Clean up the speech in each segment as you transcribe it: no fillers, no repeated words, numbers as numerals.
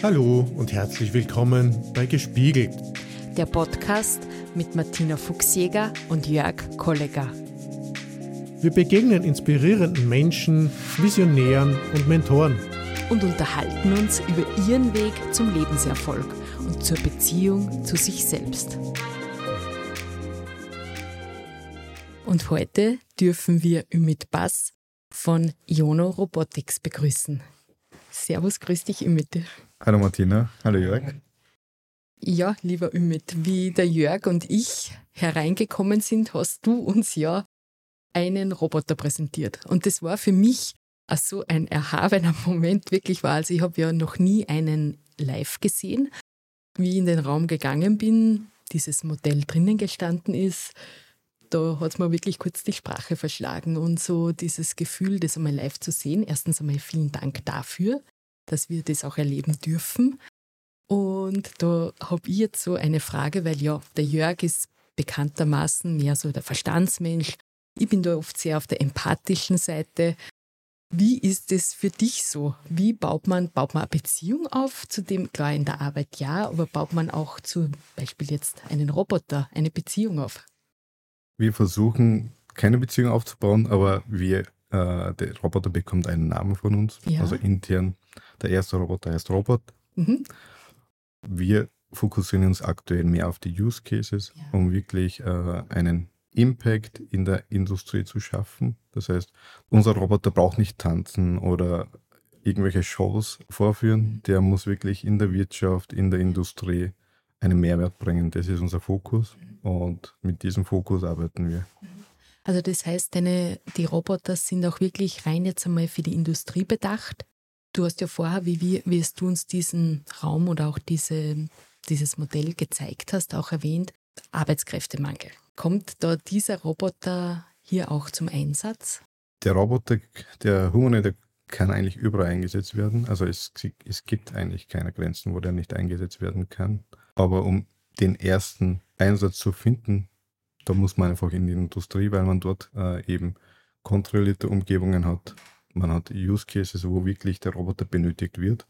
Hallo und herzlich willkommen bei Gespiegelt. Der Podcast mit Martina Fuchsjäger und Jörg Kollegger. Wir begegnen inspirierenden Menschen, Visionären und Mentoren. Und unterhalten uns über ihren Weg zum Lebenserfolg und zur Beziehung zu sich selbst. Und heute dürfen wir Ümit Bass von Iono Robotics begrüßen. Servus, grüß dich Ümit. Hallo Martina, hallo Jörg. Ja, lieber Ümit, wie der Jörg und ich hereingekommen sind, hast du uns ja einen Roboter präsentiert. Und das war für mich so ein erhabener Moment, wirklich war. Also ich habe ja noch nie einen live gesehen. Wie ich in den Raum gegangen bin, dieses Modell drinnen gestanden ist, da hat es mir wirklich kurz die Sprache verschlagen und so dieses Gefühl, das einmal live zu sehen. Erstens einmal vielen Dank dafür, dass wir das auch erleben dürfen. Und da habe ich jetzt so eine Frage, weil ja, der Jörg ist bekanntermaßen mehr so der Verstandsmensch. Ich bin da oft sehr auf der empathischen Seite. Wie ist es für dich so? Wie baut man eine Beziehung auf? Zu dem, klar in der Arbeit ja, aber baut man auch zum Beispiel jetzt einen Roboter, eine Beziehung auf? Wir versuchen keine Beziehung aufzubauen, aber der Roboter bekommt einen Namen von uns, Ja. Also intern. Der erste Roboter heißt Robot. Mhm. Wir fokussieren uns aktuell mehr auf die Use Cases, um wirklich einen Impact in der Industrie zu schaffen. Das heißt, unser Roboter braucht nicht tanzen oder irgendwelche Shows vorführen. Der muss wirklich in der Wirtschaft, in der Industrie einen Mehrwert bringen. Das ist unser Fokus und mit diesem Fokus arbeiten wir. Also das heißt, die Roboter sind auch wirklich rein jetzt einmal für die Industrie bedacht. Du hast ja vorher, wie du uns diesen Raum oder auch dieses Modell gezeigt hast, auch erwähnt, Arbeitskräftemangel. Kommt da dieser Roboter hier auch zum Einsatz? Der Roboter, der Humanoid, kann eigentlich überall eingesetzt werden. Also es gibt eigentlich keine Grenzen, wo der nicht eingesetzt werden kann. Aber um den ersten Einsatz zu finden, da muss man einfach in die Industrie, weil man dort eben kontrollierte Umgebungen hat. Man hat Use Cases, wo wirklich der Roboter benötigt wird.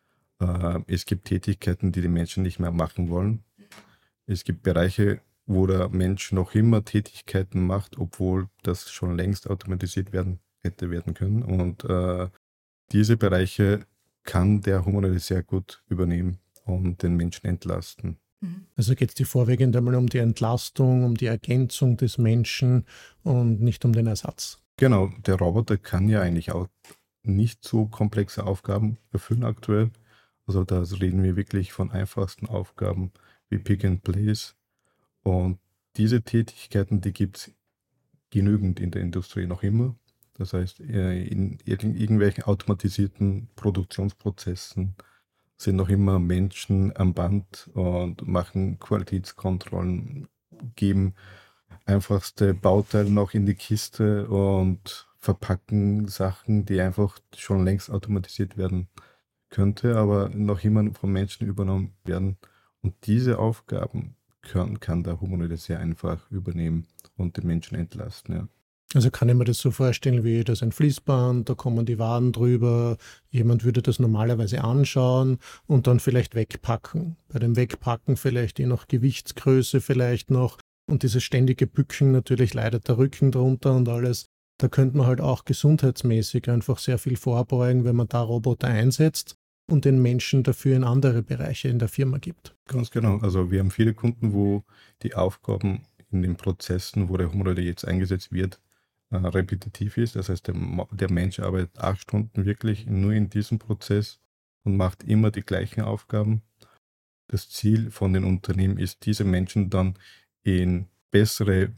Es gibt Tätigkeiten, die Menschen nicht mehr machen wollen. Es gibt Bereiche, wo der Mensch noch immer Tätigkeiten macht, obwohl das schon längst automatisiert hätte werden können. Und diese Bereiche kann der Humanoid sehr gut übernehmen und den Menschen entlasten. Also geht es dir vorwiegend einmal um die Entlastung, um die Ergänzung des Menschen und nicht um den Ersatz. Genau, der Roboter kann ja eigentlich auch nicht so komplexe Aufgaben erfüllen aktuell. Also da reden wir wirklich von einfachsten Aufgaben wie Pick and Place. Und diese Tätigkeiten, die gibt es genügend in der Industrie noch immer. Das heißt, in irgendwelchen automatisierten Produktionsprozessen sind noch immer Menschen am Band und machen Qualitätskontrollen, geben einfachste Bauteile noch in die Kiste und verpacken Sachen, die einfach schon längst automatisiert werden könnte, aber noch immer vom Menschen übernommen werden. Und diese Aufgaben kann der Humanoid sehr einfach übernehmen und den Menschen entlasten. Ja. Also kann ich mir das so vorstellen, wie das ein Fließband, da kommen die Waren drüber, jemand würde das normalerweise anschauen und dann vielleicht wegpacken. Bei dem Wegpacken vielleicht je nach Gewichtsgröße vielleicht noch und dieses ständige Bücken, natürlich leidet der Rücken drunter und alles. Da könnte man halt auch gesundheitsmäßig einfach sehr viel vorbeugen, wenn man da Roboter einsetzt und den Menschen dafür in andere Bereiche in der Firma gibt. Ganz genau. Also wir haben viele Kunden, wo die Aufgaben in den Prozessen, wo der Humanoid jetzt eingesetzt wird, repetitiv ist. Das heißt, der Mensch arbeitet 8 Stunden wirklich nur in diesem Prozess und macht immer die gleichen Aufgaben. Das Ziel von den Unternehmen ist, diese Menschen dann in bessere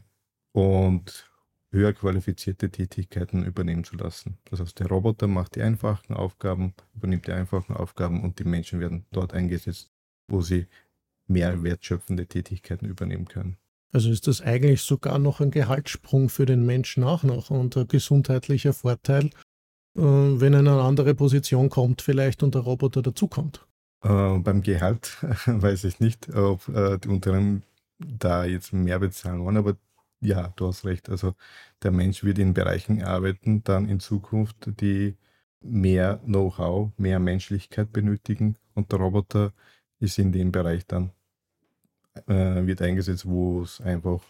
und höher qualifizierte Tätigkeiten übernehmen zu lassen. Das heißt, der Roboter macht die einfachen Aufgaben, übernimmt die einfachen Aufgaben und die Menschen werden dort eingesetzt, wo sie mehr wertschöpfende Tätigkeiten übernehmen können. Also ist das eigentlich sogar noch ein Gehaltssprung für den Menschen auch noch und ein gesundheitlicher Vorteil, wenn er in eine andere Position kommt vielleicht und der Roboter dazukommt. Beim Gehalt weiß ich nicht, ob die Unternehmen da jetzt mehr bezahlen wollen, aber ja, du hast recht. Also der Mensch wird in Bereichen arbeiten, dann in Zukunft, die mehr Know-how, mehr Menschlichkeit benötigen und der Roboter ist in dem Bereich dann, wird eingesetzt, wo es einfach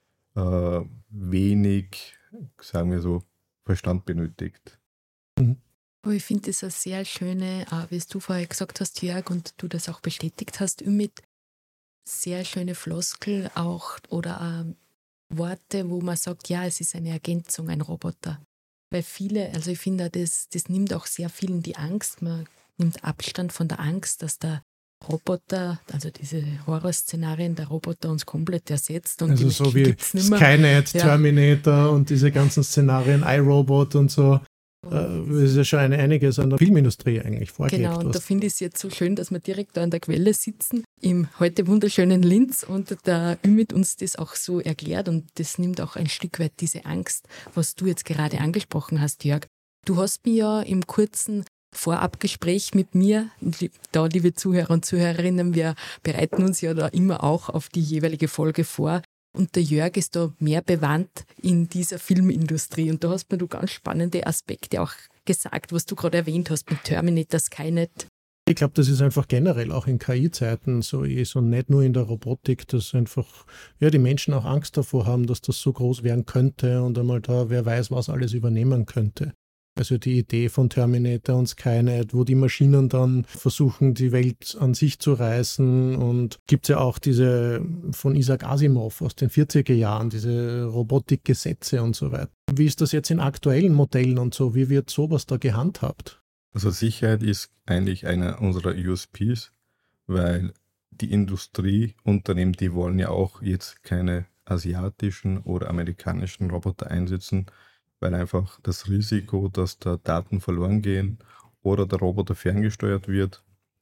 wenig, sagen wir so, Verstand benötigt. Aber ich finde das eine sehr schöne, wie es du vorher gesagt hast, Jörg, und du das auch bestätigt hast, mit sehr schöne Floskel auch oder Worte, wo man sagt, ja, es ist eine Ergänzung, ein Roboter. Weil viele, also ich finde, das nimmt auch sehr vielen die Angst. Man nimmt Abstand von der Angst, dass der Roboter, also diese Horrorszenarien, der Roboter uns komplett ersetzt. Und Also die so Menschen wie gibt's nicht mehr. Skynet, Ja. Terminator und diese ganzen Szenarien, iRobot und so. Das ist ja schon einiges an der Filmindustrie eigentlich vorgelebt. Genau, und da finde ich es jetzt so schön, dass wir direkt da an der Quelle sitzen, im heute wunderschönen Linz, und der Ümit uns das auch so erklärt, und das nimmt auch ein Stück weit diese Angst, was du jetzt gerade angesprochen hast, Jörg. Du hast mir ja im kurzen Vorabgespräch mit mir, da liebe Zuhörer und Zuhörerinnen, wir bereiten uns ja da immer auch auf die jeweilige Folge vor. Und der Jörg ist da mehr bewandt in dieser Filmindustrie. Und da hast mir du ganz spannende Aspekte auch gesagt, was du gerade erwähnt hast mit Terminator, Skynet. Ich glaube, das ist einfach generell auch in KI-Zeiten so nicht nur in der Robotik, dass einfach die Menschen auch Angst davor haben, dass das so groß werden könnte und einmal da, wer weiß, was alles übernehmen könnte. Also die Idee von Terminator und Skynet, wo die Maschinen dann versuchen, die Welt an sich zu reißen, und gibt es ja auch diese von Isaac Asimov aus den 40er Jahren, diese Robotikgesetze und so weiter. Wie ist das jetzt in aktuellen Modellen und so? Wie wird sowas da gehandhabt? Also Sicherheit ist eigentlich einer unserer USPs, weil die Industrieunternehmen, die wollen ja auch jetzt keine asiatischen oder amerikanischen Roboter einsetzen, weil einfach das Risiko, dass da Daten verloren gehen oder der Roboter ferngesteuert wird,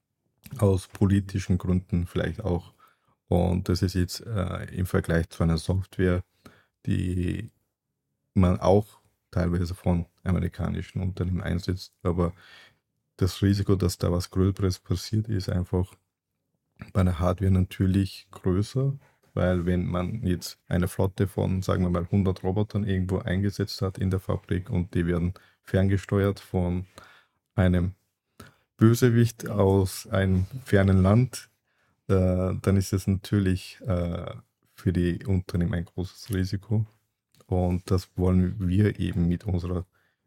aus politischen Gründen vielleicht auch. Und das ist jetzt im Vergleich zu einer Software, die man auch teilweise von amerikanischen Unternehmen einsetzt, aber das Risiko, dass da was Größeres passiert, ist einfach bei der Hardware natürlich größer, weil wenn man jetzt eine Flotte von, sagen wir mal, 100 Robotern irgendwo eingesetzt hat in der Fabrik und die werden ferngesteuert von einem Bösewicht aus einem fernen Land, dann ist es natürlich für die Unternehmen ein großes Risiko. Und das wollen wir eben mit unserem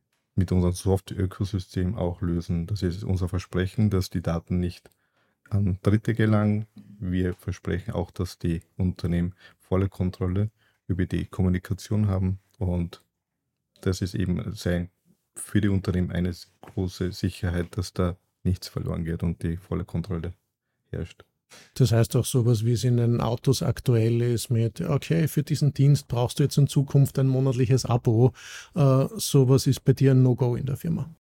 Software-Ökosystem auch lösen. Das ist unser Versprechen, dass die Daten nicht an Dritte gelangen. Wir versprechen auch, dass die Unternehmen volle Kontrolle über die Kommunikation haben, und das ist eben für die Unternehmen eine große Sicherheit, dass da nichts verloren geht und die volle Kontrolle herrscht. Das heißt auch sowas, wie es in den Autos aktuell ist mit, okay, für diesen Dienst brauchst du jetzt in Zukunft ein monatliches Abo. Sowas ist bei dir ein No-Go in der Firma.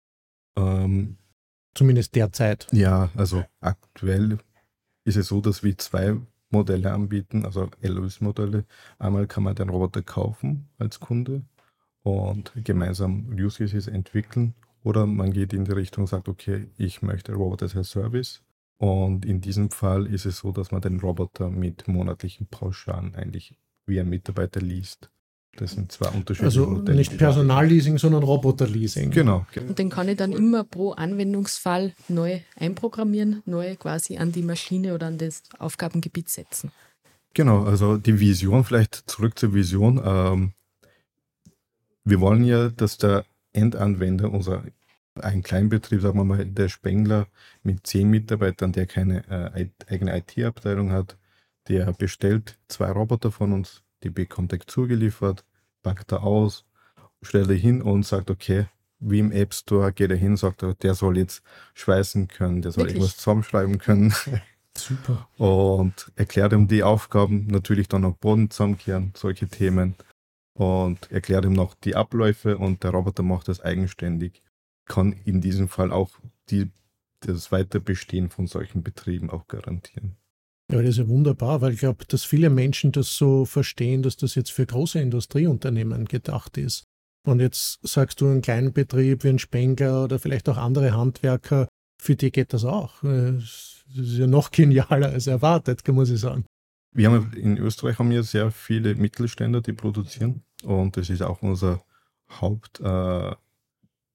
Zumindest derzeit. Ja, also aktuell ist es so, dass wir 2 Modelle anbieten, also LOS-Modelle. Einmal kann man den Roboter kaufen als Kunde und gemeinsam Use Cases entwickeln, oder man geht in die Richtung und sagt, okay, ich möchte Roboter as a Service, und in diesem Fall ist es so, dass man den Roboter mit monatlichen Pauschalen eigentlich wie ein Mitarbeiter liest. Das sind 2 unterschiedliche Also Modelle. nicht Personalleasing, sondern Roboterleasing. Genau. Und den kann ich dann immer pro Anwendungsfall neu einprogrammieren, neu quasi an die Maschine oder an das Aufgabengebiet setzen. Genau, also die Vision, vielleicht zurück zur Vision. Wir wollen ja, dass der Endanwender, ein Kleinbetrieb, sagen wir mal, der Spengler mit 10 Mitarbeitern, der keine eigene IT-Abteilung hat, der bestellt 2 Roboter von uns, die bekommt er zugeliefert, packt er aus, stellt er hin und sagt, okay, wie im App Store geht er hin, sagt er, der soll jetzt schweißen können, der soll Wirklich? irgendwas zusammenschreiben können. Super. Und erklärt ihm die Aufgaben, natürlich dann noch Boden zusammenkehren, solche Themen. Und erklärt ihm noch die Abläufe, und der Roboter macht das eigenständig. Kann in diesem Fall auch das Weiterbestehen von solchen Betrieben auch garantieren. Ja, das ist ja wunderbar, weil ich glaube, dass viele Menschen das so verstehen, dass das jetzt für große Industrieunternehmen gedacht ist. Und jetzt sagst du, einen kleinen Betrieb wie ein Spengler oder vielleicht auch andere Handwerker, für die geht das auch. Das ist ja noch genialer als erwartet, muss ich sagen. In Österreich haben wir sehr viele Mittelständler, die produzieren, und das ist auch unser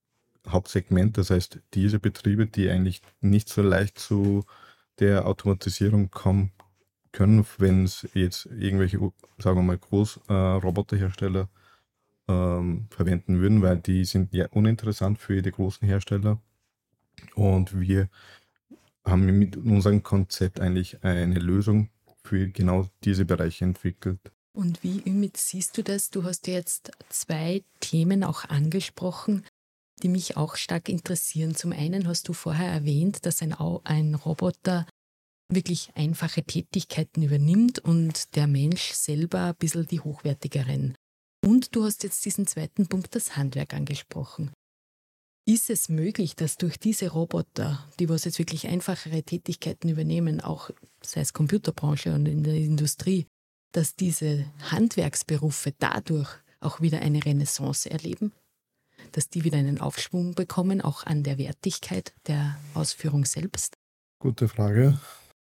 Hauptsegment. Das heißt, diese Betriebe, die eigentlich nicht so leicht zu der Automatisierung kommen können, wenn es jetzt irgendwelche, sagen wir mal, Großroboterhersteller verwenden würden, weil die sind ja uninteressant für die großen Hersteller. Und wir haben mit unserem Konzept eigentlich eine Lösung für genau diese Bereiche entwickelt. Und wie, Ümit, siehst du das? Du hast ja jetzt 2 Themen auch angesprochen, die mich auch stark interessieren. Zum einen hast du vorher erwähnt, dass ein Roboter wirklich einfache Tätigkeiten übernimmt und der Mensch selber ein bisschen die hochwertigeren. Und du hast jetzt diesen zweiten Punkt, das Handwerk, angesprochen. Ist es möglich, dass durch diese Roboter, die was jetzt wirklich einfachere Tätigkeiten übernehmen, auch sei es Computerbranche und in der Industrie, dass diese Handwerksberufe dadurch auch wieder eine Renaissance erleben? Dass die wieder einen Aufschwung bekommen, auch an der Wertigkeit der Ausführung selbst? Gute Frage.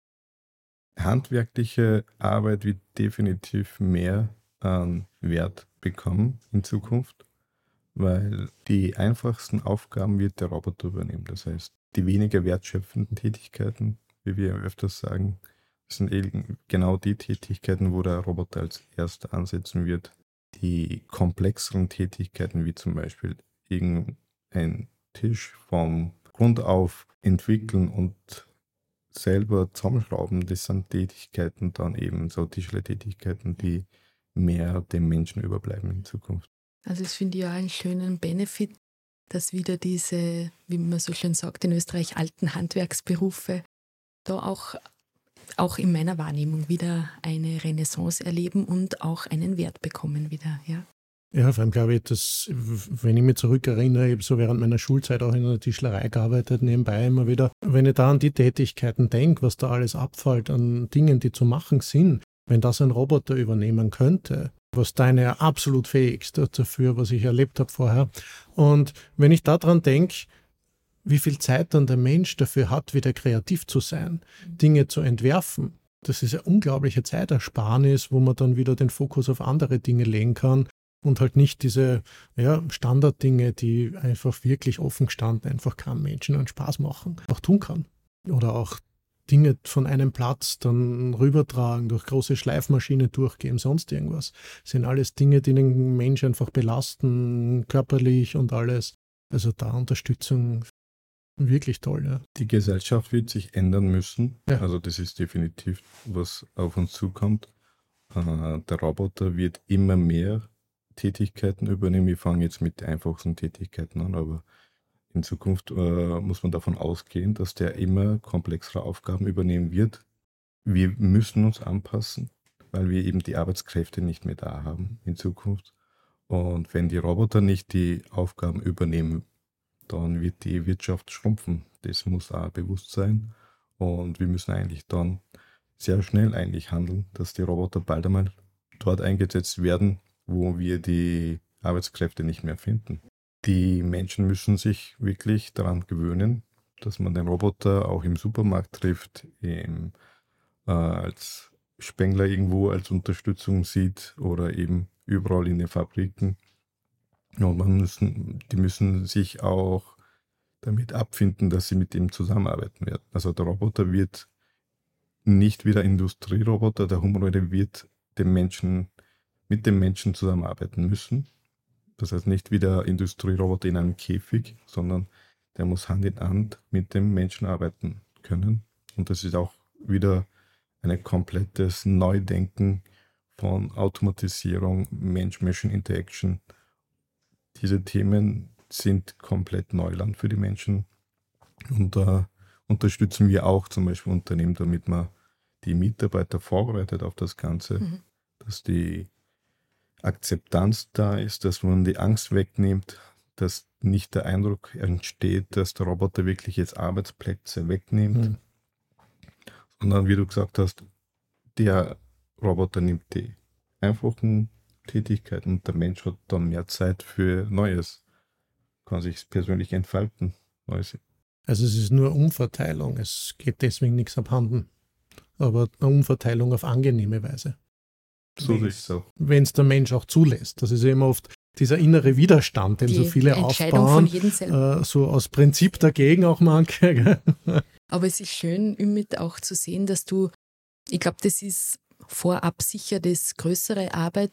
Handwerkliche Arbeit wird definitiv mehr an Wert bekommen in Zukunft, weil die einfachsten Aufgaben wird der Roboter übernehmen. Das heißt, die weniger wertschöpfenden Tätigkeiten, wie wir öfters sagen, sind eben genau die Tätigkeiten, wo der Roboter als erster ansetzen wird. Die komplexeren Tätigkeiten, wie zum Beispiel irgendein Tisch vom Grund auf entwickeln und selber zusammenschrauben, das sind Tätigkeiten dann eben so Tischlertätigkeiten, die mehr dem Menschen überbleiben in Zukunft. Also das finde ich ja einen schönen Benefit, dass wieder diese, wie man so schön sagt in Österreich, alten Handwerksberufe da auch in meiner Wahrnehmung wieder eine Renaissance erleben und auch einen Wert bekommen wieder, ja. Ja, vor allem glaube ich, dass, wenn ich mich zurückerinnere, ich habe so während meiner Schulzeit auch in einer Tischlerei gearbeitet, nebenbei immer wieder, wenn ich da an die Tätigkeiten denke, was da alles abfällt an Dingen, die zu machen sind, wenn das ein Roboter übernehmen könnte, was deine absolut fähigste dafür, was ich erlebt habe vorher. Und wenn ich daran denke, wie viel Zeit dann der Mensch dafür hat, wieder kreativ zu sein, Dinge zu entwerfen, das ist eine unglaubliche Zeitersparnis, wo man dann wieder den Fokus auf andere Dinge legen kann. Und halt nicht diese Standarddinge, die einfach wirklich offen gestanden einfach keinem Menschen einen Spaß machen, auch tun kann. Oder auch Dinge von einem Platz dann rübertragen, durch große Schleifmaschine durchgeben, sonst irgendwas. Das sind alles Dinge, die den Menschen einfach belasten, körperlich und alles. Also da Unterstützung wirklich toll. Ja. Die Gesellschaft wird sich ändern müssen. Ja. Also das ist definitiv, was auf uns zukommt. Der Roboter wird immer mehr Tätigkeiten übernehmen. Wir fangen jetzt mit den einfachsten Tätigkeiten an, aber in Zukunft muss man davon ausgehen, dass der immer komplexere Aufgaben übernehmen wird. Wir müssen uns anpassen, weil wir eben die Arbeitskräfte nicht mehr da haben in Zukunft. Und wenn die Roboter nicht die Aufgaben übernehmen, dann wird die Wirtschaft schrumpfen. Das muss auch bewusst sein. Und wir müssen eigentlich dann sehr schnell eigentlich handeln, dass die Roboter bald einmal dort eingesetzt werden, wo wir die Arbeitskräfte nicht mehr finden. Die Menschen müssen sich wirklich daran gewöhnen, dass man den Roboter auch im Supermarkt trifft, als Spengler irgendwo als Unterstützung sieht oder eben überall in den Fabriken. Und die müssen sich auch damit abfinden, dass sie mit ihm zusammenarbeiten werden. Also der Roboter wird nicht wie der Industrieroboter, der Humanoide wird mit dem Menschen zusammenarbeiten müssen. Das heißt nicht wie der Industrieroboter in einem Käfig, sondern der muss Hand in Hand mit dem Menschen arbeiten können. Und das ist auch wieder ein komplettes Neudenken von Automatisierung, Mensch-Machine-Interaction. Diese Themen sind komplett Neuland für die Menschen. Und da unterstützen wir auch zum Beispiel Unternehmen, damit man die Mitarbeiter vorbereitet auf das Ganze, dass die Akzeptanz da ist, dass man die Angst wegnimmt, dass nicht der Eindruck entsteht, dass der Roboter wirklich jetzt Arbeitsplätze wegnimmt, sondern wie du gesagt hast, der Roboter nimmt die einfachen Tätigkeiten und der Mensch hat dann mehr Zeit für Neues, kann sich persönlich entfalten. Neues. Also es ist nur Umverteilung, es geht deswegen nichts abhanden, aber eine Umverteilung auf angenehme Weise. So sehe ich es auch. Wenn es der Mensch auch zulässt. Das ist ja immer oft dieser innere Widerstand, den so viele Entscheidung aufbauen, von jedem selber. so aus Prinzip dagegen auch manche. Gell? Aber es ist schön, Ümit, auch zu sehen, dass du, ich glaube, das ist vorab sicher das größere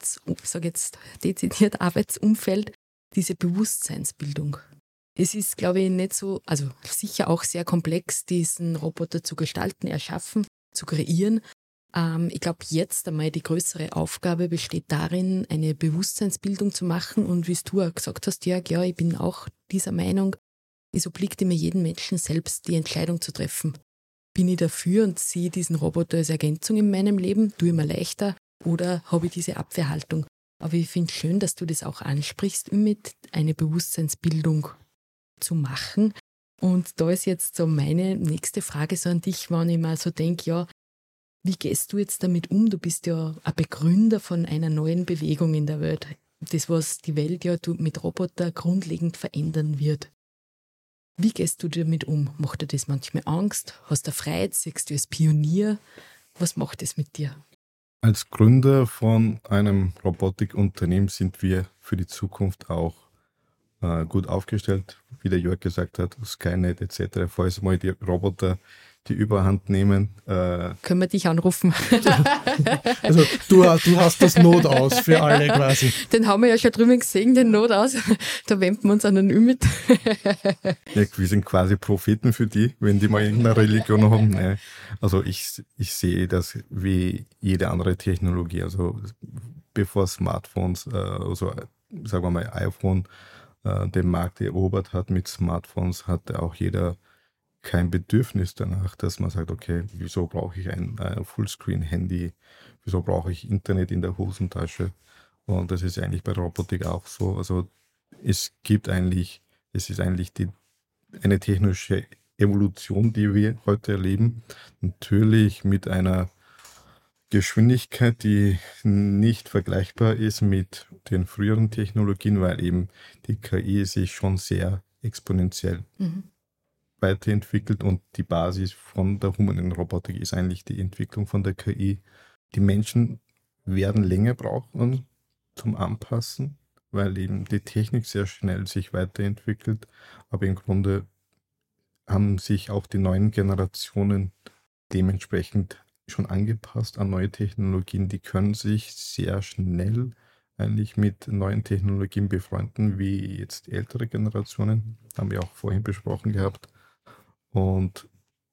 dezidiert Arbeitsumfeld, diese Bewusstseinsbildung. Es ist, glaube ich, nicht so, also sicher auch sehr komplex, diesen Roboter zu gestalten, erschaffen, zu kreieren. Ich glaube, jetzt einmal die größere Aufgabe besteht darin, eine Bewusstseinsbildung zu machen. Und wie du auch gesagt hast, Jörg, ja, ich bin auch dieser Meinung, es obliegt immer jedem Menschen selbst, die Entscheidung zu treffen. Bin ich dafür und sehe diesen Roboter als Ergänzung in meinem Leben, tue ich mir leichter oder habe ich diese Abwehrhaltung? Aber ich finde es schön, dass du das auch ansprichst, mit eine Bewusstseinsbildung zu machen. Und da ist jetzt so meine nächste Frage so an dich, wenn ich mal so denke, ja, wie gehst du jetzt damit um? Du bist ja ein Begründer von einer neuen Bewegung in der Welt. Das, was die Welt ja mit Roboter grundlegend verändern wird. Wie gehst du damit um? Macht dir das manchmal Angst? Hast du Freude? Siehst du als Pionier? Was macht das mit dir? Als Gründer von einem Robotikunternehmen sind wir für die Zukunft auch gut aufgestellt, wie der Jörg gesagt hat, Skynet etc. Falls mal die Roboter die Überhand nehmen. Können wir dich anrufen? Also du hast das Notaus für alle quasi. Den haben wir ja schon drüben gesehen, den Notaus. Da wenden wir uns an den Ümit. Ja, wir sind quasi Propheten für die, wenn die mal irgendeine Religion haben. Nee. Also ich sehe das wie jede andere Technologie. Also bevor Smartphones, also sagen wir mal iPhone, den Markt erobert hat mit Smartphones, hatte auch jeder kein Bedürfnis danach, dass man sagt, okay, wieso brauche ich ein Fullscreen-Handy, wieso brauche ich Internet in der Hosentasche? Und das ist eigentlich bei Robotik auch so. Also es ist eigentlich eine technische Evolution, die wir heute erleben. Natürlich mit einer Geschwindigkeit, die nicht vergleichbar ist mit den früheren Technologien, weil eben die KI sich schon sehr exponentiell weiterentwickelt und die Basis von der humanoiden Robotik ist eigentlich die Entwicklung von der KI. Die Menschen werden länger brauchen zum Anpassen, weil eben die Technik sehr schnell sich weiterentwickelt, aber im Grunde haben sich auch die neuen Generationen dementsprechend schon angepasst an neue Technologien. Die können sich sehr schnell eigentlich mit neuen Technologien befreunden, wie jetzt ältere Generationen, haben wir auch vorhin besprochen gehabt. Und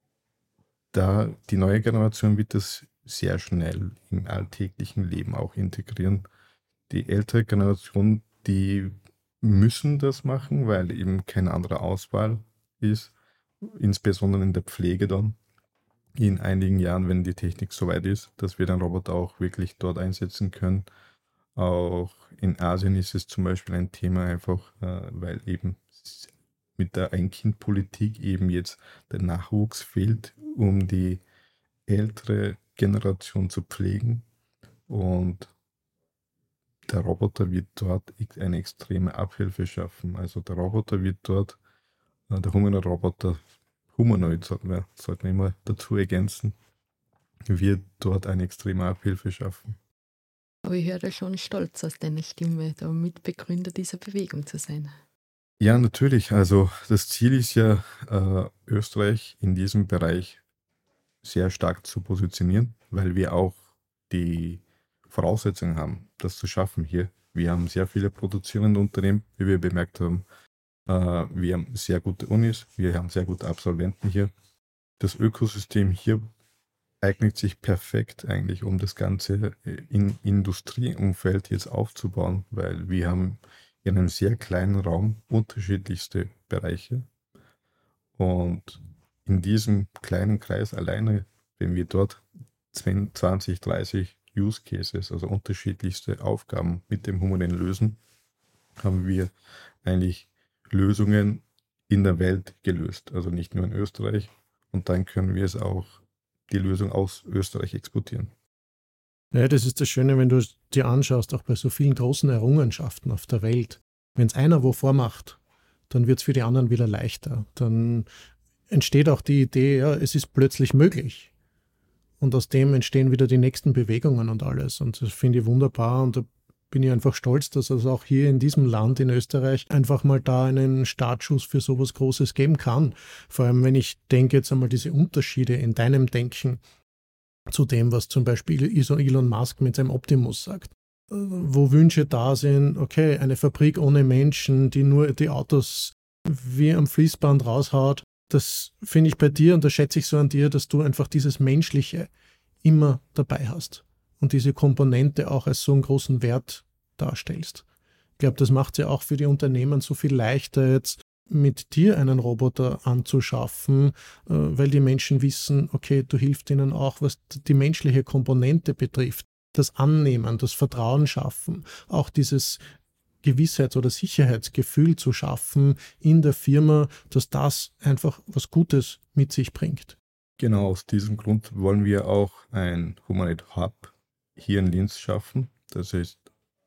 da die neue Generation wird das sehr schnell im alltäglichen Leben auch integrieren. Die ältere Generation, die müssen das machen, weil eben keine andere Auswahl ist, insbesondere in der Pflege dann. In einigen Jahren, wenn die Technik soweit ist, dass wir den Roboter auch wirklich dort einsetzen können. Auch in Asien ist es zum Beispiel ein Thema einfach, weil eben mit der Ein-Kind-Politik eben jetzt der Nachwuchs fehlt, um die ältere Generation zu pflegen. Und der Roboter wird dort eine extreme Abhilfe schaffen. Also der Roboter wird dort, der Humanoid sollten wir immer dazu ergänzen, wird dort eine extreme Abhilfe schaffen. Aber ich höre da schon stolz aus deiner Stimme, da Mitbegründer dieser Bewegung zu sein. Ja, natürlich. Also das Ziel ist ja, Österreich in diesem Bereich sehr stark zu positionieren, weil wir auch die Voraussetzungen haben, das zu schaffen hier. Wir haben sehr viele produzierende Unternehmen, wie wir bemerkt haben. Wir haben sehr gute Unis, wir haben sehr gute Absolventen hier. Das Ökosystem hier eignet sich perfekt eigentlich, um das Ganze im Industrieumfeld jetzt aufzubauen, weil wir haben in einem sehr kleinen Raum unterschiedlichste Bereiche. Und in diesem kleinen Kreis alleine, wenn wir dort 20, 30 Use Cases, also unterschiedlichste Aufgaben mit dem Humanoiden lösen, haben wir eigentlich Lösungen in der Welt gelöst, also nicht nur in Österreich. Und dann können wir es auch, die Lösung aus Österreich exportieren. Ja, das ist das Schöne, wenn du dir anschaust, auch bei so vielen großen Errungenschaften auf der Welt. Wenn es einer wo vormacht, dann wird es für die anderen wieder leichter. Dann entsteht auch die Idee, ja, es ist plötzlich möglich. Und aus dem entstehen wieder die nächsten Bewegungen und alles. Und das finde ich wunderbar. Und da bin ich einfach stolz, dass es auch hier in diesem Land, in Österreich, einfach mal da einen Startschuss für sowas Großes geben kann. Vor allem, wenn ich denke jetzt einmal diese Unterschiede in deinem Denken zu dem, was zum Beispiel Elon Musk mit seinem Optimus sagt. Wo Wünsche da sind, okay, eine Fabrik ohne Menschen, die nur die Autos wie am Fließband raushaut, das finde ich bei dir und das schätze ich so an dir, dass du einfach dieses Menschliche immer dabei hast und diese Komponente auch als so einen großen Wert darstellst. Ich glaube, das macht es ja auch für die Unternehmen so viel leichter, jetzt mit dir einen Roboter anzuschaffen, weil die Menschen wissen, okay, du hilfst ihnen auch, was die menschliche Komponente betrifft. Das Annehmen, das Vertrauen schaffen, auch dieses Gewissheits- oder Sicherheitsgefühl zu schaffen in der Firma, dass das einfach was Gutes mit sich bringt. Genau aus diesem Grund wollen wir auch ein Humanoid Hub hier in Linz schaffen. Das heißt,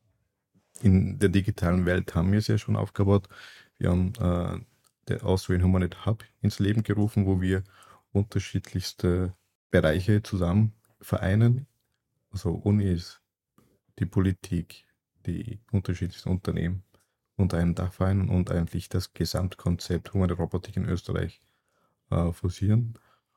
in der digitalen Welt haben wir es ja schon aufgebaut. Wir haben den Austrian Humanoid Hub ins Leben gerufen, wo wir unterschiedlichste Bereiche zusammen vereinen. Also Unis, die Politik, die unterschiedlichsten Unternehmen unter einem Dach vereinen und eigentlich das Gesamtkonzept Humanoid Robotik in Österreich forcieren.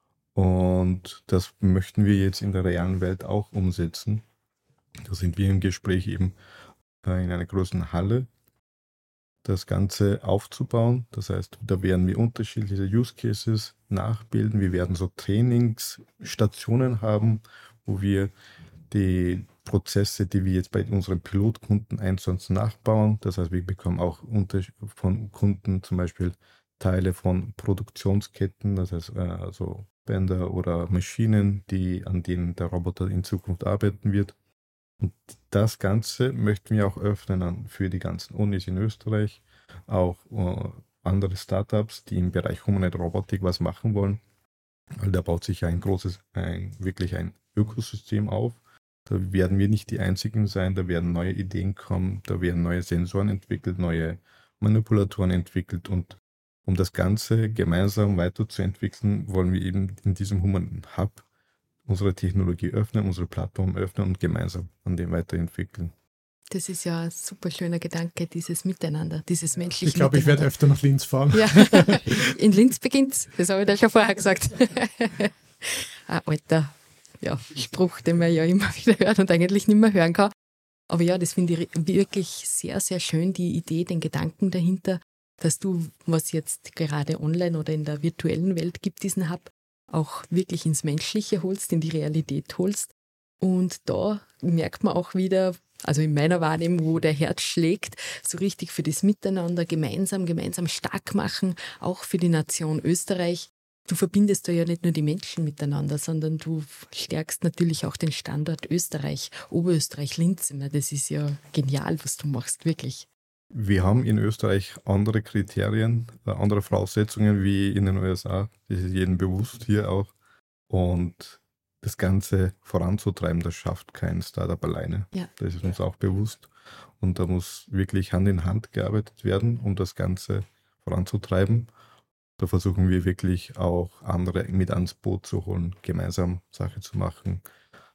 Und das möchten wir jetzt in der realen Welt auch umsetzen. Da sind wir im Gespräch eben in einer großen Halle das Ganze aufzubauen. Das heißt, da werden wir unterschiedliche Use Cases nachbilden. Wir werden so Trainingsstationen haben, wo wir die Prozesse, die wir jetzt bei unseren Pilotkunden einsetzen, nachbauen. Das heißt, wir bekommen auch von Kunden zum Beispiel Teile von Produktionsketten, das heißt also Bänder oder Maschinen, an denen der Roboter in Zukunft arbeiten wird. Und das Ganze möchten wir auch öffnen für die ganzen Unis in Österreich, auch andere Startups, die im Bereich Humanoid Robotik was machen wollen. Weil da baut sich wirklich ein Ökosystem auf. Da werden wir nicht die Einzigen sein, da werden neue Ideen kommen, da werden neue Sensoren entwickelt, neue Manipulatoren entwickelt und um das Ganze gemeinsam weiterzuentwickeln, wollen wir eben in diesem Human Hub unsere Technologie öffnen, unsere Plattform öffnen und gemeinsam an dem weiterentwickeln. Das ist ja ein super schöner Gedanke, dieses Miteinander, dieses menschliche Ich glaube, ich werde öfter nach Linz fahren. Ja, in Linz beginnt's, das habe ich da schon vorher gesagt. Ein alter Spruch, den man ja immer wieder hört und eigentlich nicht mehr hören kann. Aber ja, das finde ich wirklich sehr, sehr schön, die Idee, den Gedanken dahinter, dass du, was jetzt gerade online oder in der virtuellen Welt gibt, diesen Hub, auch wirklich ins Menschliche holst, in die Realität holst. Und da merkt man auch wieder, also in meiner Wahrnehmung, wo der Herz schlägt, so richtig für das Miteinander gemeinsam stark machen, auch für die Nation Österreich. Du verbindest da ja nicht nur die Menschen miteinander, sondern du stärkst natürlich auch den Standort Österreich, Oberösterreich, Linz. Das ist ja genial, was du machst, wirklich. Wir haben in Österreich andere Kriterien, andere Voraussetzungen wie in den USA. Das ist jedem bewusst hier auch. Und das Ganze voranzutreiben, das schafft kein Startup alleine. Ja. Das ist uns auch bewusst. Und da muss wirklich Hand in Hand gearbeitet werden, um das Ganze voranzutreiben. Da versuchen wir wirklich auch andere mit ans Boot zu holen, gemeinsam Sache zu machen.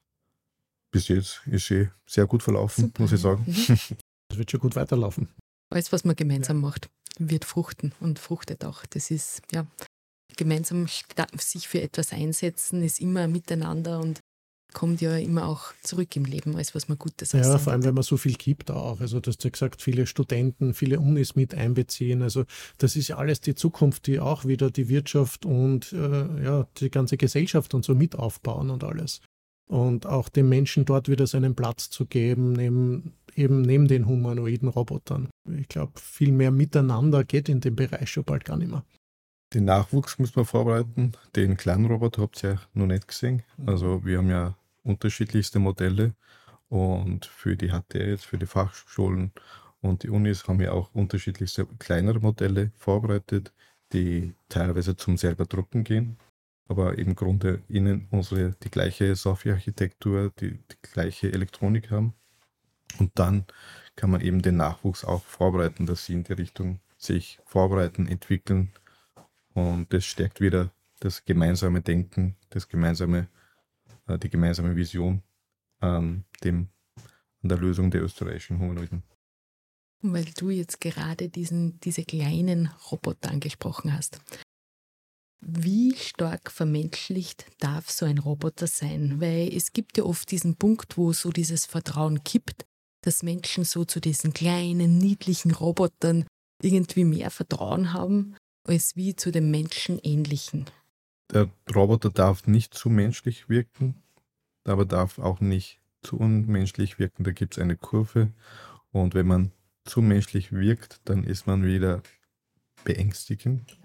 Bis jetzt ist sie sehr gut verlaufen, Super, muss ich sagen. Das wird schon gut weiterlaufen. Alles, was man gemeinsam macht, wird fruchten und fruchtet auch. Das ist, ja, gemeinsam sich für etwas einsetzen, ist immer ein Miteinander und kommt ja immer auch zurück im Leben, als was man Gutes aussehen. Ja, vor allem, wenn man so viel gibt auch. Also du hast ja gesagt, viele Studenten, viele Unis mit einbeziehen. Also das ist ja alles die Zukunft, die auch wieder die Wirtschaft und die ganze Gesellschaft und so mit aufbauen und alles. Und auch den Menschen dort wieder seinen Platz zu geben, neben den humanoiden Robotern. Ich glaube, viel mehr Miteinander geht in dem Bereich schon bald gar nicht mehr. Den Nachwuchs müssen wir vorbereiten. Den kleinen Roboter habt ihr ja noch nicht gesehen. Also wir haben ja unterschiedlichste Modelle und für die HTL, jetzt für die Fachschulen und die Unis haben wir auch unterschiedlichste kleinere Modelle vorbereitet, die teilweise zum selber drucken gehen, aber im Grunde innen die gleiche Softwarearchitektur, die gleiche Elektronik haben. Und dann kann man eben den Nachwuchs auch vorbereiten, dass sie in die Richtung sich vorbereiten, entwickeln. Und das stärkt wieder das gemeinsame Denken, die gemeinsame Vision an dem an der Lösung der österreichischen Humanoiden. Weil du jetzt gerade diese kleinen Roboter angesprochen hast. Wie stark vermenschlicht darf so ein Roboter sein? Weil es gibt ja oft diesen Punkt, wo so dieses Vertrauen kippt, dass Menschen so zu diesen kleinen, niedlichen Robotern irgendwie mehr Vertrauen haben, als wie zu den Menschenähnlichen. Der Roboter darf nicht zu menschlich wirken, aber darf auch nicht zu unmenschlich wirken. Da gibt es eine Kurve. Und wenn man zu menschlich wirkt, dann ist man wieder beängstigend.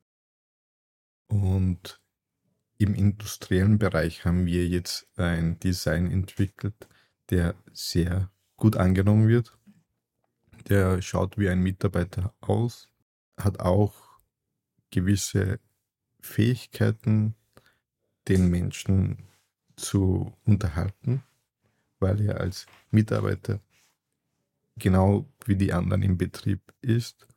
Und im industriellen Bereich haben wir jetzt ein Design entwickelt, der sehr gut angenommen wird. Der schaut wie ein Mitarbeiter aus, hat auch gewisse Fähigkeiten, den Menschen zu unterhalten, weil er als Mitarbeiter genau wie die anderen im Betrieb ist.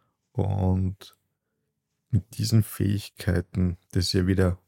Und mit diesen Fähigkeiten, das ist ja wieder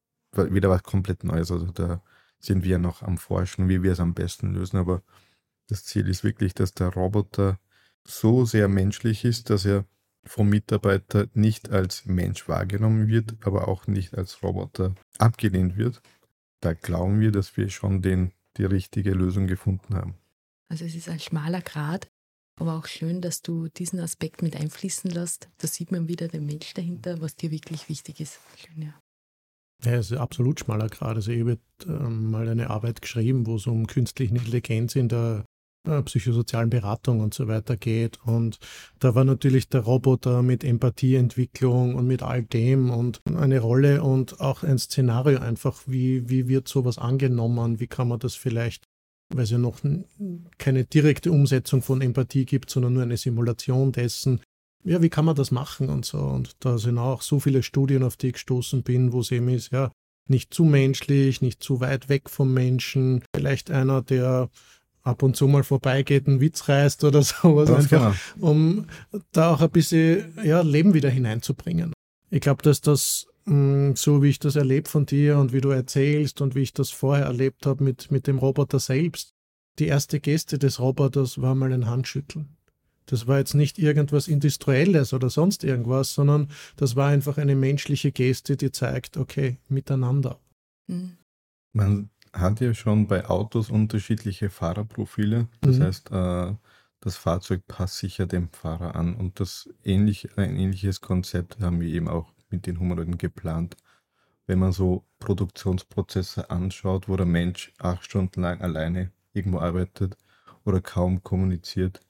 was komplett Neues. Also da sind wir noch am Forschen, wie wir es am besten lösen. Aber das Ziel ist wirklich, dass der Roboter so sehr menschlich ist, dass er vom Mitarbeiter nicht als Mensch wahrgenommen wird, aber auch nicht als Roboter abgelehnt wird. Da glauben wir, dass wir schon die richtige Lösung gefunden haben. Also es ist ein schmaler Grat, aber auch schön, dass du diesen Aspekt mit einfließen lässt. Da sieht man wieder den Mensch dahinter, was dir wirklich wichtig ist. Schön, ja. Ja, es ist ein absolut schmaler Grad. Also ich habe mal eine Arbeit geschrieben, wo es um künstliche Intelligenz in der psychosozialen Beratung und so weiter geht. Und da war natürlich der Roboter mit Empathieentwicklung und mit all dem und eine Rolle und auch ein Szenario einfach, wie wird sowas angenommen, wie kann man das vielleicht, weil es ja noch keine direkte Umsetzung von Empathie gibt, sondern nur eine Simulation dessen, ja, wie kann man das machen und so. Und da sind auch so viele Studien, auf die ich gestoßen bin, wo es eben ist, ja, nicht zu menschlich, nicht zu weit weg vom Menschen, vielleicht einer, der ab und zu mal vorbeigeht, einen Witz reißt oder sowas, Das einfach, um da auch ein bisschen Leben wieder hineinzubringen. Ich glaube, dass das, so wie ich das erlebe von dir und wie du erzählst und wie ich das vorher erlebt habe mit dem Roboter selbst, die erste Geste des Roboters war mal ein Handschütteln. Das war jetzt nicht irgendwas Industrielles oder sonst irgendwas, sondern das war einfach eine menschliche Geste, die zeigt, okay, miteinander. Mhm. Man hat ja schon bei Autos unterschiedliche Fahrerprofile. Das heißt, das Fahrzeug passt sich ja dem Fahrer an. Und ein ähnliches Konzept haben wir eben auch mit den Humanoiden geplant. Wenn man so Produktionsprozesse anschaut, wo der Mensch 8 Stunden lang alleine irgendwo arbeitet oder kaum kommuniziert,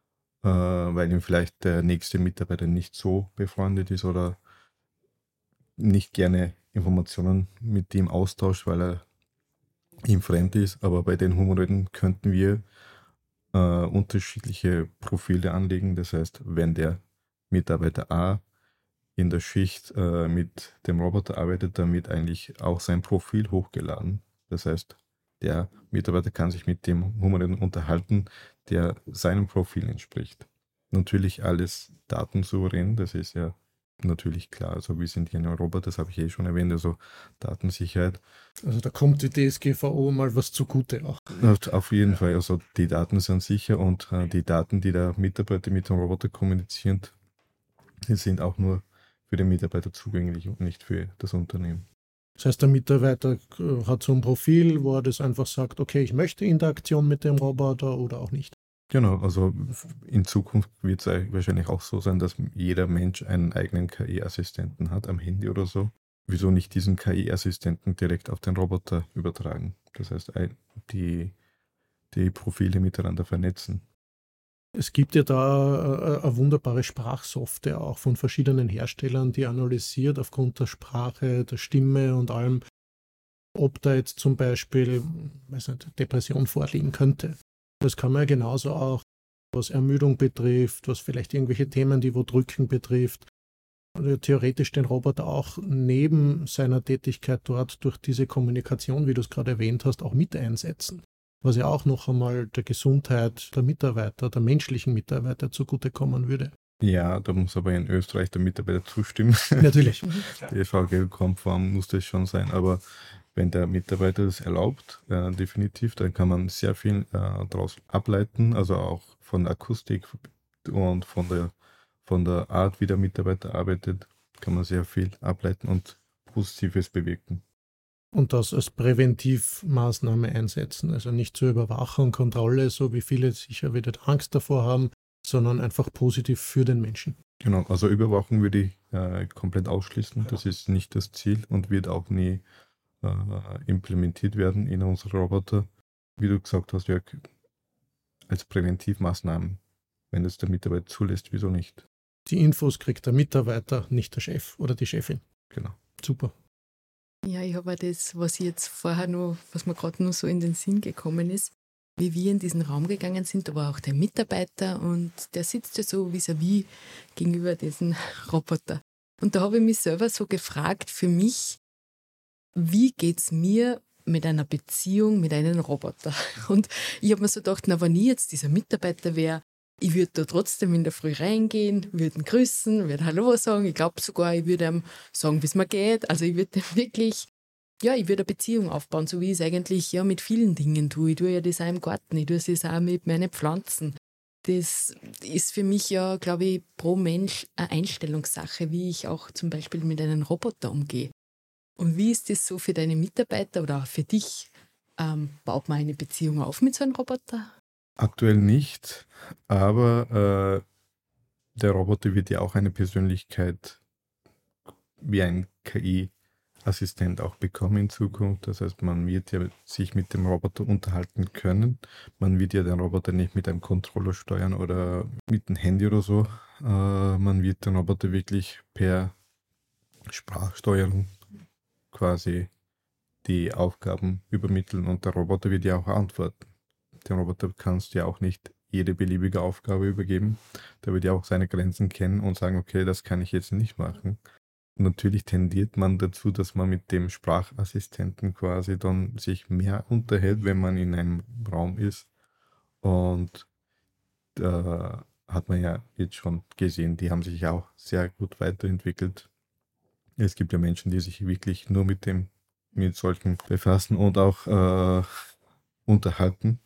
weil ihm vielleicht der nächste Mitarbeiter nicht so befreundet ist oder nicht gerne Informationen mit ihm austauscht, weil er ihm fremd ist. Aber bei den Humanoiden könnten wir unterschiedliche Profile anlegen. Das heißt, wenn der Mitarbeiter A in der Schicht mit dem Roboter arbeitet, dann wird eigentlich auch sein Profil hochgeladen. Das heißt, der Mitarbeiter kann sich mit dem Humanoiden unterhalten, der seinem Profil entspricht. Natürlich alles datensouverän, das ist ja natürlich klar. Also wir sind hier in Europa, das habe ich schon erwähnt, also Datensicherheit. Also da kommt die DSGVO mal was zugute auch. Auf jeden Fall, also die Daten sind sicher und die Daten, die der Mitarbeiter mit dem Roboter kommunizieren, die sind auch nur für den Mitarbeiter zugänglich und nicht für das Unternehmen. Das heißt, der Mitarbeiter hat so ein Profil, wo er das einfach sagt, okay, ich möchte Interaktion mit dem Roboter oder auch nicht. Genau, also in Zukunft wird es wahrscheinlich auch so sein, dass jeder Mensch einen eigenen KI-Assistenten hat am Handy oder so. Wieso nicht diesen KI-Assistenten direkt auf den Roboter übertragen? Das heißt, die Profile miteinander vernetzen. Es gibt ja da eine wunderbare Sprachsoftware auch von verschiedenen Herstellern, die analysiert aufgrund der Sprache, der Stimme und allem, ob da jetzt zum Beispiel Depression vorliegen könnte. Das kann man ja genauso auch, was Ermüdung betrifft, was vielleicht irgendwelche Themen, die wo Drücken betrifft, also theoretisch den Roboter auch neben seiner Tätigkeit dort durch diese Kommunikation, wie du es gerade erwähnt hast, auch mit einsetzen. Was ja auch noch einmal der Gesundheit der Mitarbeiter, der menschlichen Mitarbeiter zugutekommen würde. Ja, da muss aber in Österreich der Mitarbeiter zustimmen. Natürlich. Die VG-konform muss das schon sein, aber wenn der Mitarbeiter das erlaubt, definitiv, dann kann man sehr viel daraus ableiten, also auch von der Akustik und von der Art, wie der Mitarbeiter arbeitet, kann man sehr viel ableiten und Positives bewirken. Und das als Präventivmaßnahme einsetzen. Also nicht zur Überwachung, Kontrolle, so wie viele sicher wieder Angst davor haben, sondern einfach positiv für den Menschen. Genau, also Überwachung würde ich komplett ausschließen. Das ist nicht das Ziel und wird auch nie implementiert werden in unsere Roboter. Wie du gesagt hast, Jörg, als Präventivmaßnahmen, wenn es der Mitarbeiter zulässt, wieso nicht? Die Infos kriegt der Mitarbeiter, nicht der Chef oder die Chefin. Genau. Super. Ja, ich habe das, was mir gerade nur so in den Sinn gekommen ist, wie wir in diesen Raum gegangen sind, da war auch der Mitarbeiter und der sitzt ja so vis-à-vis gegenüber diesem Roboter. Und da habe ich mich selber so gefragt, für mich, wie geht es mir mit einer Beziehung mit einem Roboter? Und ich habe mir so gedacht, na, wenn ich jetzt dieser Mitarbeiter wäre, ich würde da trotzdem in der Früh reingehen, würde ihn grüßen, würde Hallo sagen. Ich glaube sogar, ich würde ihm sagen, wie es mir geht. Also ich würde wirklich, ja, ich würde eine Beziehung aufbauen, so wie ich es eigentlich ja mit vielen Dingen tue. Ich tue ja das auch im Garten, ich tue es auch mit meinen Pflanzen. Das ist für mich ja, glaube ich, pro Mensch eine Einstellungssache, wie ich auch zum Beispiel mit einem Roboter umgehe. Und wie ist das so für deine Mitarbeiter oder auch für dich? Baut man eine Beziehung auf mit so einem Roboter? Aktuell nicht, aber der Roboter wird ja auch eine Persönlichkeit wie ein KI-Assistent auch bekommen in Zukunft. Das heißt, man wird ja sich mit dem Roboter unterhalten können. Man wird ja den Roboter nicht mit einem Controller steuern oder mit dem Handy oder so. Man wird den Roboter wirklich per Sprachsteuerung quasi die Aufgaben übermitteln und der Roboter wird ja auch antworten. Den Roboter kannst du ja auch nicht jede beliebige Aufgabe übergeben. Der wird ja auch seine Grenzen kennen und sagen, okay, das kann ich jetzt nicht machen. Und natürlich tendiert man dazu, dass man mit dem Sprachassistenten quasi dann sich mehr unterhält, wenn man in einem Raum ist. Und da hat man ja jetzt schon gesehen, die haben sich auch sehr gut weiterentwickelt. Es gibt ja Menschen, die sich wirklich nur mit solchen befassen und auch unterhalten.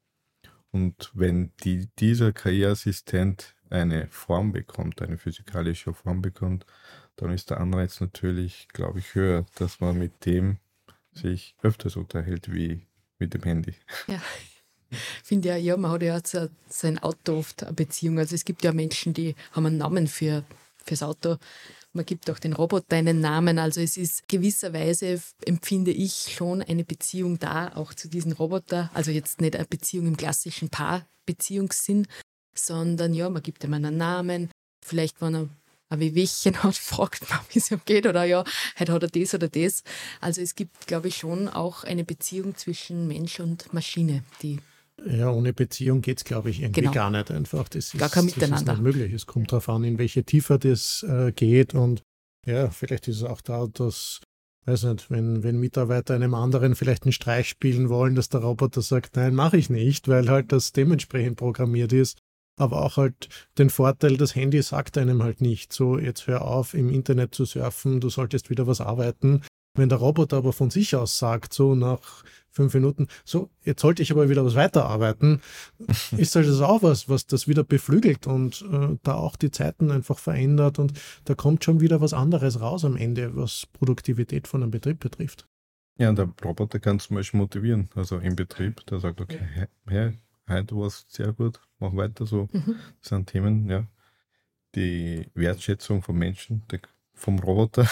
Und wenn dieser KI-Assistent eine Form bekommt, eine physikalische Form bekommt, dann ist der Anreiz natürlich, glaube ich, höher, dass man mit dem sich öfters unterhält wie mit dem Handy. Ja, finde ja, man hat ja zu sein Auto oft eine Beziehung. Also es gibt ja Menschen, die haben einen Namen fürs Auto. Man gibt auch den Roboter einen Namen. Also es ist gewisserweise, empfinde ich, schon eine Beziehung da, auch zu diesem Roboter. Also jetzt nicht eine Beziehung im klassischen Paarbeziehungssinn, sondern ja, man gibt ihm einen Namen. Vielleicht, wenn er ein Wehwehchen hat, fragt man, wie es ihm geht. Oder ja, heute hat er das oder das. Also es gibt, glaube ich, schon auch eine Beziehung zwischen Mensch und Maschine, die Ja, ohne Beziehung geht es, glaube ich, irgendwie gar nicht einfach. Das gar kein ist Miteinander. nicht möglich. Es kommt darauf an, in welche Tiefe das geht. Und ja, vielleicht ist es auch da, dass, weiß nicht, wenn Mitarbeiter einem anderen vielleicht einen Streich spielen wollen, dass der Roboter sagt, nein, mache ich nicht, weil halt das dementsprechend programmiert ist. Aber auch halt den Vorteil, das Handy sagt einem halt nicht, so jetzt hör auf, im Internet zu surfen, du solltest wieder was arbeiten. Wenn der Roboter aber von sich aus sagt, so nach 5 Minuten, so, jetzt sollte ich aber wieder was weiterarbeiten, ist halt das auch was das wieder beflügelt und da auch die Zeiten einfach verändert und da kommt schon wieder was anderes raus am Ende, was Produktivität von einem Betrieb betrifft. Ja, der Roboter kann zum Beispiel motivieren, also im Betrieb, der sagt, okay, hey, heute war es sehr gut, mach weiter so. Das sind Themen, ja. Die Wertschätzung vom Menschen, vom Roboter.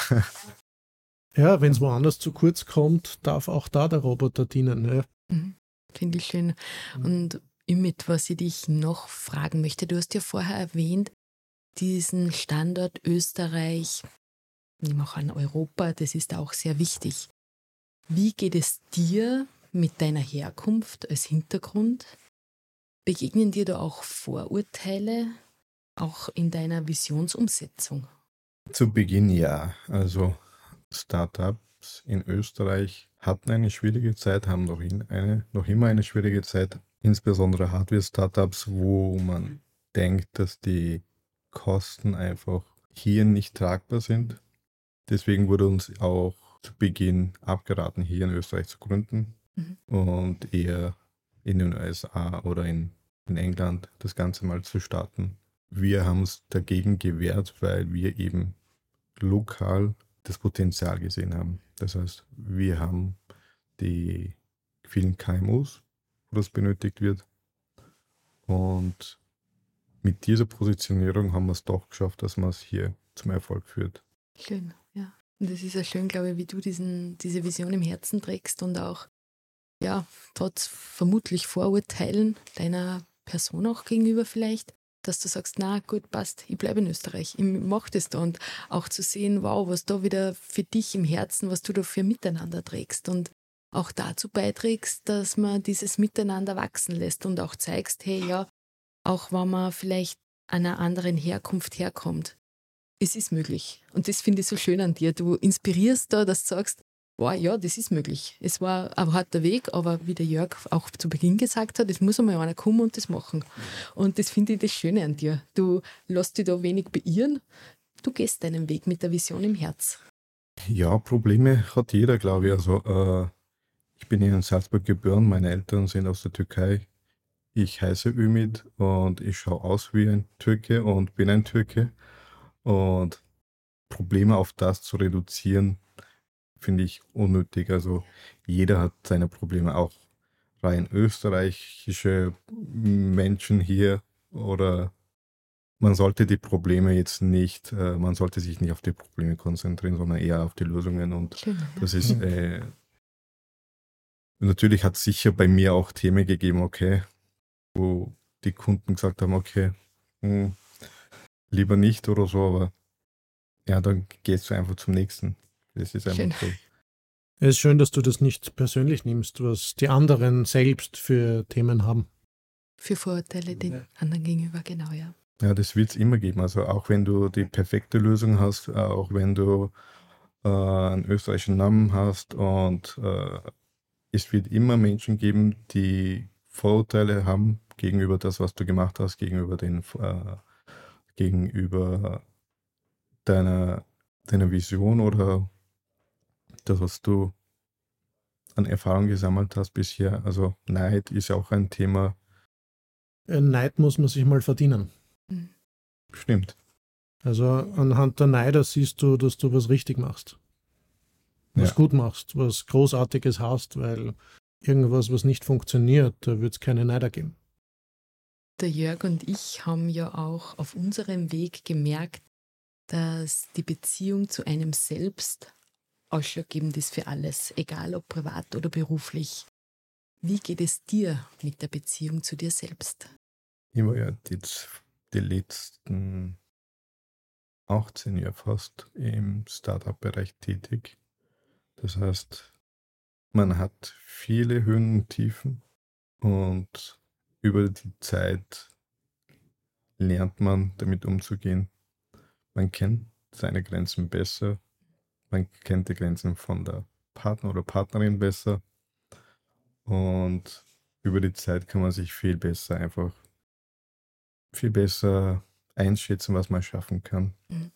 Ja, wenn es woanders zu kurz kommt, darf auch da der Roboter dienen. Ja. Finde ich schön. Und Ümit, was ich dich noch fragen möchte, du hast ja vorher erwähnt, diesen Standort Österreich, nimm auch an Europa, das ist auch sehr wichtig. Wie geht es dir mit deiner Herkunft als Hintergrund? Begegnen dir da auch Vorurteile, auch in deiner Visionsumsetzung? Zu Beginn ja, also Startups in Österreich hatten eine schwierige Zeit, haben noch immer eine schwierige Zeit, insbesondere Hardware-Startups, wo man denkt, dass die Kosten einfach hier nicht tragbar sind. Deswegen wurde uns auch zu Beginn abgeraten, hier in Österreich zu gründen und eher in den USA oder in England das Ganze mal zu starten. Wir haben uns dagegen gewehrt, weil wir eben lokal das Potenzial gesehen haben. Das heißt, wir haben die vielen KMUs, wo das benötigt wird. Und mit dieser Positionierung haben wir es doch geschafft, dass man es hier zum Erfolg führt. Schön, ja. Und es ist ja schön, glaube ich, wie du diese Vision im Herzen trägst und auch, ja, trotz vermutlich Vorurteilen deiner Person auch gegenüber vielleicht, dass du sagst, na gut, passt, ich bleibe in Österreich, ich mache das da. Und auch zu sehen, wow, was da wieder für dich im Herzen, was du da für Miteinander trägst und auch dazu beiträgst, dass man dieses Miteinander wachsen lässt und auch zeigst, hey, ja, auch wenn man vielleicht einer anderen Herkunft herkommt, es ist möglich. Und das finde ich so schön an dir. Du inspirierst da, dass du sagst, wow, ja, das ist möglich. Es war ein harter Weg, aber wie der Jörg auch zu Beginn gesagt hat, es muss einmal einer kommen und das machen. Und das finde ich das Schöne an dir. Du lässt dich da wenig beirren. Du gehst deinen Weg mit der Vision im Herz. Ja, Probleme hat jeder, glaube ich. Also ich bin hier in Salzburg geboren, meine Eltern sind aus der Türkei. Ich heiße Ümit und ich schaue aus wie ein Türke und bin ein Türke. Und Probleme auf das zu reduzieren, finde ich unnötig. Also jeder hat seine Probleme, auch rein österreichische Menschen hier. Oder man sollte die Probleme jetzt nicht, man sollte sich nicht auf die Probleme konzentrieren, sondern eher auf die Lösungen. Und Schön, ja. das ist, natürlich hat es sicher bei mir auch Themen gegeben, okay, wo die Kunden gesagt haben, okay, lieber nicht oder so, aber ja, dann gehst du einfach zum nächsten. Das ist Schön. einfach so. Es ist schön, dass du das nicht persönlich nimmst, was die anderen selbst für Themen haben. Für Vorurteile den anderen gegenüber, genau, ja. Ja, das wird es immer geben. Also auch wenn du die perfekte Lösung hast, auch wenn du einen österreichischen Namen hast und es wird immer Menschen geben, die Vorurteile haben gegenüber das, was du gemacht hast, gegenüber deiner Vision oder das, was du an Erfahrung gesammelt hast bisher. Also Neid ist ja auch ein Thema. Neid muss man sich mal verdienen. Stimmt. Also anhand der Neider siehst du, dass du was richtig machst. Was gut machst, was Großartiges hast, weil irgendwas, was nicht funktioniert, da wird es keine Neider geben. Der Jörg und ich haben ja auch auf unserem Weg gemerkt, dass die Beziehung zu einem selbst ausschlaggebend ist für alles, egal ob privat oder beruflich. Wie geht es dir mit der Beziehung zu dir selbst? Ich war ja die letzten 18 Jahre fast im Startup-Bereich tätig. Das heißt, man hat viele Höhen und Tiefen und über die Zeit lernt man damit umzugehen. Man kennt seine Grenzen besser, man kennt die Grenzen von der Partner oder Partnerin besser und über die Zeit kann man sich viel besser einschätzen, was man schaffen kann.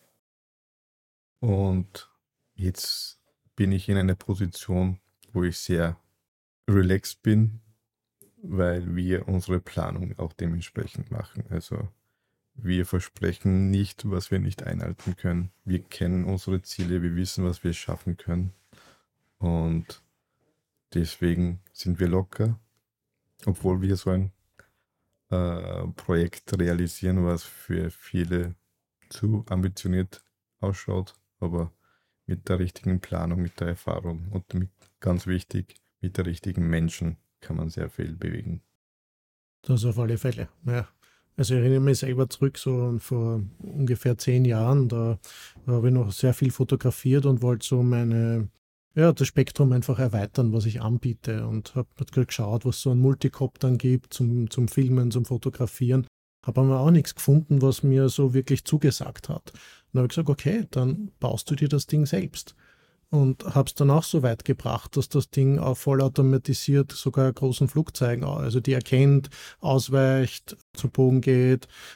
Und jetzt bin ich in einer Position, wo ich sehr relaxed bin, weil wir unsere Planung auch dementsprechend machen. Also wir versprechen nicht, was wir nicht einhalten können. Wir kennen unsere Ziele, wir wissen, was wir schaffen können. Und deswegen sind wir locker, obwohl wir so ein Projekt realisieren, was für viele zu ambitioniert ausschaut, aber mit der richtigen Planung, mit der Erfahrung und ganz wichtig, mit der richtigen Menschen kann man sehr viel bewegen. Das auf alle Fälle, ja. Also ich erinnere mich selber zurück, so vor ungefähr 10 Jahren, da habe ich noch sehr viel fotografiert und wollte so das Spektrum einfach erweitern, was ich anbiete, und habe geschaut, was so an Multicoptern gibt zum Filmen, zum Fotografieren. Habe aber auch nichts gefunden, was mir so wirklich zugesagt hat. Und habe ich gesagt, okay, dann baust du dir das Ding selbst. Und habe es dann auch so weit gebracht, dass das Ding auch vollautomatisiert sogar großen Flugzeugen, also die erkennt, ausweicht, zu Boden geht,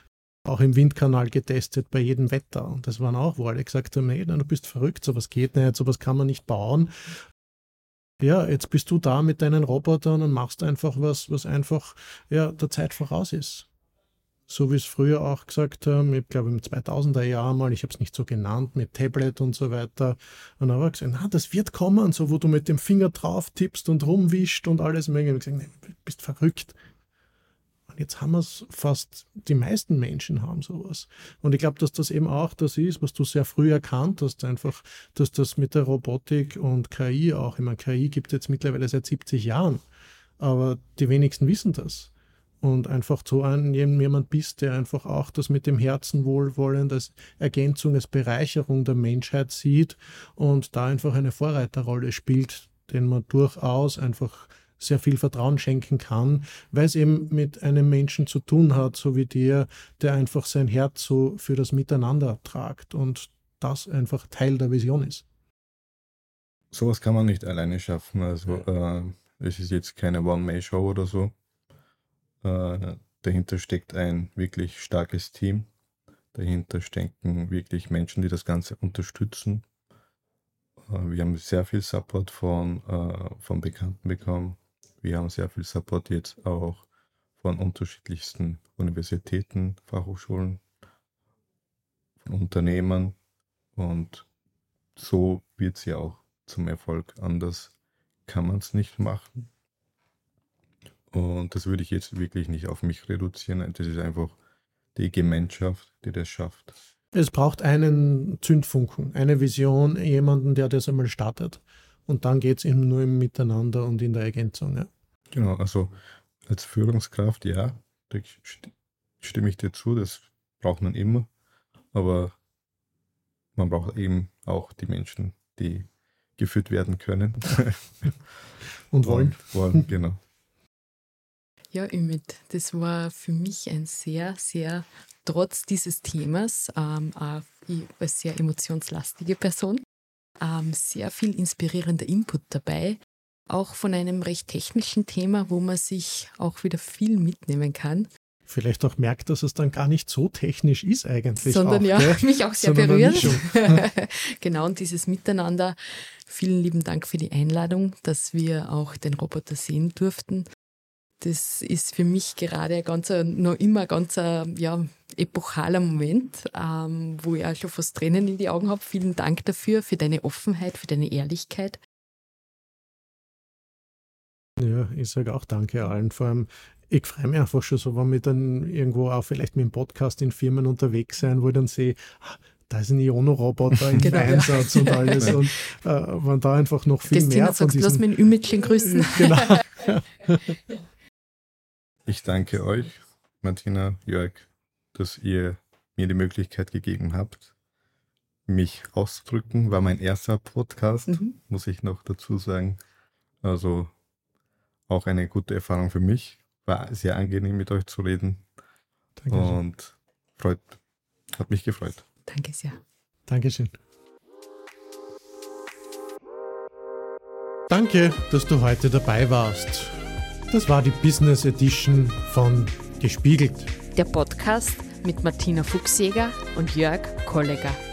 auch im Windkanal getestet bei jedem Wetter. Und das waren auch, wo alle gesagt haben, hey, du bist verrückt, sowas geht nicht, sowas kann man nicht bauen. Ja, jetzt bist du da mit deinen Robotern und machst einfach was einfach der Zeit voraus ist. So wie es früher auch gesagt haben, ich glaube im 2000er Jahr mal, ich habe es nicht so genannt, mit Tablet und so weiter. Und dann habe ich gesagt, das wird kommen, so wo du mit dem Finger drauf tippst und rumwischt und alles. Und ich habe gesagt, du bist verrückt. Und jetzt haben wir es fast, die meisten Menschen haben sowas. Und ich glaube, dass das eben auch das ist, was du sehr früh erkannt hast, einfach, dass das mit der Robotik und KI auch, ich meine, KI gibt es jetzt mittlerweile seit 70 Jahren, aber die wenigsten wissen das. Und einfach so jemand bist, der einfach auch das mit dem Herzen wohlwollend als Ergänzung, als Bereicherung der Menschheit sieht und da einfach eine Vorreiterrolle spielt, den man durchaus einfach sehr viel Vertrauen schenken kann, weil es eben mit einem Menschen zu tun hat, so wie dir, der einfach sein Herz so für das Miteinander tragt und das einfach Teil der Vision ist. Sowas kann man nicht alleine schaffen. Also es ist jetzt keine One-Man-Show oder so. Dahinter steckt ein wirklich starkes Team. Dahinter stecken wirklich Menschen, die das Ganze unterstützen. Wir haben sehr viel Support von Bekannten bekommen. Wir haben sehr viel Support jetzt auch von unterschiedlichsten Universitäten, Fachhochschulen, von Unternehmern. Und so wird es ja auch zum Erfolg. Anders kann man es nicht machen. Und das würde ich jetzt wirklich nicht auf mich reduzieren. Das ist einfach die Gemeinschaft, die das schafft. Es braucht einen Zündfunken, eine Vision, jemanden, der das einmal startet. Und dann geht es eben nur im Miteinander und in der Ergänzung. Ja. Genau, also als Führungskraft, ja, da stimme ich dir zu, das braucht man immer. Aber man braucht eben auch die Menschen, die geführt werden können. Und wollen. Genau. Ja, Ümit, das war für mich ein sehr, sehr, trotz dieses Themas, ich als sehr emotionslastige Person, sehr viel inspirierender Input dabei, auch von einem recht technischen Thema, wo man sich auch wieder viel mitnehmen kann. Vielleicht auch merkt, dass es dann gar nicht so technisch ist eigentlich. Sondern auch, mich auch sehr berührt. Genau, und dieses Miteinander. Vielen lieben Dank für die Einladung, dass wir auch den Roboter sehen durften. Das ist für mich gerade noch immer ein ganz epochaler Moment, wo ich auch schon fast Tränen in die Augen habe. Vielen Dank dafür, für deine Offenheit, für deine Ehrlichkeit. Ja, ich sage auch danke allen. Vor allem, ich freue mich einfach schon so, wenn wir dann irgendwo auch vielleicht mit dem Podcast in Firmen unterwegs sein, wo ich dann sehe, da ist ein Iono-Roboter im Einsatz und alles. Ja. Und wenn da einfach noch viel Christina, mehr von diesen... Lass mir ein Ümitchen grüßen. Genau. Ich danke euch, Martina, Jörg, dass ihr mir die Möglichkeit gegeben habt, mich auszudrücken. War mein erster Podcast, muss ich noch dazu sagen. Also auch eine gute Erfahrung für mich. War sehr angenehm, mit euch zu reden. Dankeschön. Und hat mich gefreut. Danke sehr. Dankeschön. Danke, dass du heute dabei warst. Das war die Business Edition von Gespiegelt. Der Podcast mit Martina Fuchsjäger und Jörg Kollegger.